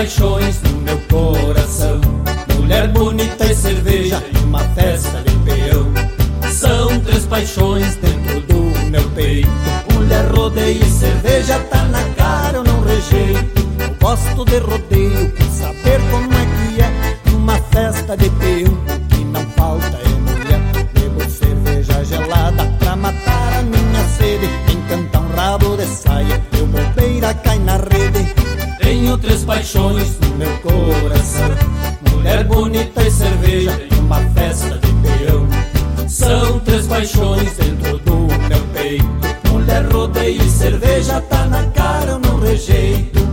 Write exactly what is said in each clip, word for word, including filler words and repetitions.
paixões no meu coração: mulher bonita e cerveja e uma festa de peão. São três paixões dentro do meu peito: mulher, rodeio e cerveja, tá na cara, eu não rejeito. Eu gosto de rodeio por saber como é que é numa festa de peão. O que não falta é mulher. Bebo cerveja gelada pra matar a minha sede, encanta um rabo de saia, eu bobeira cai na rede. Tenho três paixões no meu coração: mulher bonita e cerveja e uma festa de peão. São três paixões dentro do meu peito: mulher, rodeio e cerveja, tá na cara, eu não rejeito.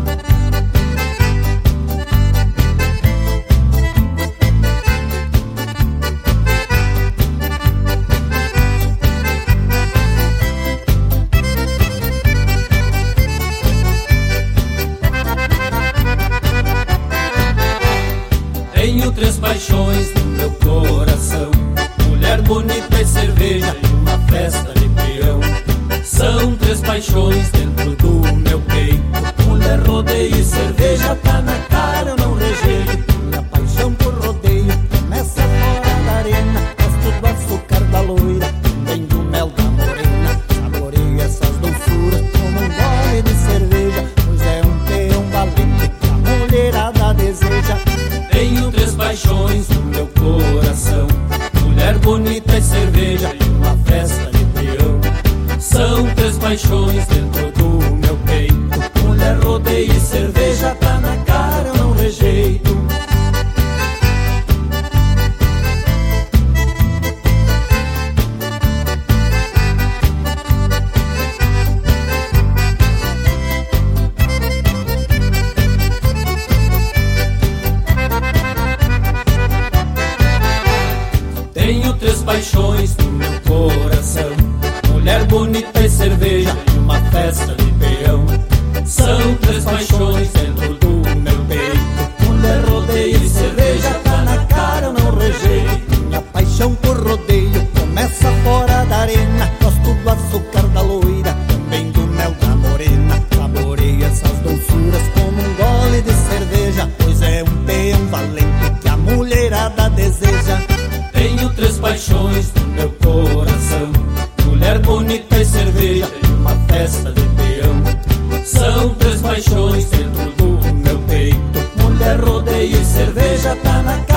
Tenho três paixões no meu coração: mulher bonita e cerveja e uma festa de peão. São três paixões dentro do meu peito: mulher, rodeio e cerveja, tá na cara, eu não rejeito. Minha paixão por rodeio começa fora da arena. Gosto do açúcar da loira, também do mel da morena. Saboreio essas doçuras como um gole de cerveja, pois é um peão valente que a mulherada deseja. Tenho três paixões no meu coração: mulher bonita e cerveja e uma festa de peão. São três paixões dentro do meu peito: mulher, rodeio e cerveja, tá na cara, eu não rejeito. Tenho três paixões no meu coração: mulher bonita e cerveja e uma festa de peão. São três paixões dentro do meu peito: mulher, rodeio e cerveja, tá na cara, eu não rejeito. Minha paixão por rodeio começa fora da arena. Gosto do açúcar da loira, também do mel da morena. Saboreio essas doçuras como um gole de cerveja, pois é um peão valente que a mulherada deseja. Tenho três paixões no meu coração: mulher bonita e cerveja e uma festa de peão. São três paixões dentro do meu peito: mulher, rodeio e cerveja, tá na cara.